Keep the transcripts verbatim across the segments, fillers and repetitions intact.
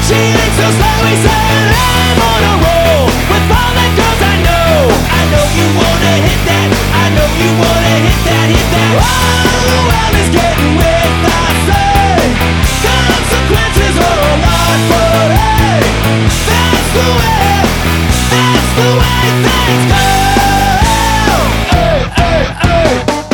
She ain't so slow, he said I'm on a roll with all the girls I know. I know you wanna hit that, I know you wanna hit that, hit that. All the world is getting with, I say. Consequences are a lot, but hey, that's the way, that's the way things go. Hey, hey, hey.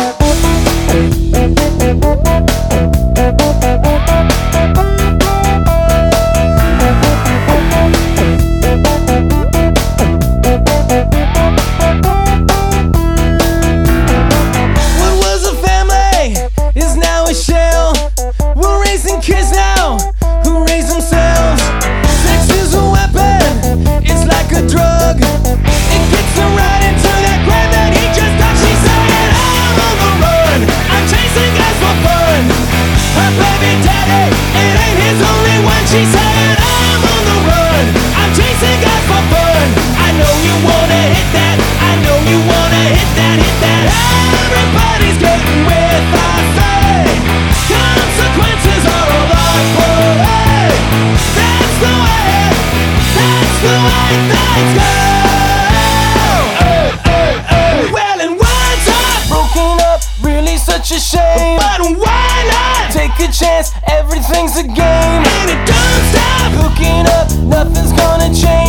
What was a family is now a shell. We're raising kids now who raise themselves. Sex is a weapon, it's like a drug. It gets them right into that grave that he just dug. She said I'm on the run, I'm chasing guys for fun. Her baby daddy, it ain't his only one. She said I'm on the run, I'm chasing guys for fun. I know you wanna hit that, I know you wanna hit that, hit that. Everybody's getting with, I say. Consequences are a lot, but hey, that's the way, that's the way things go. Hey, hey, hey. Well, and what's up? Broken up, really such a shame. But why not? Take a chance, everything's a game. And it don't stop. Hooking up, nothing's gonna change.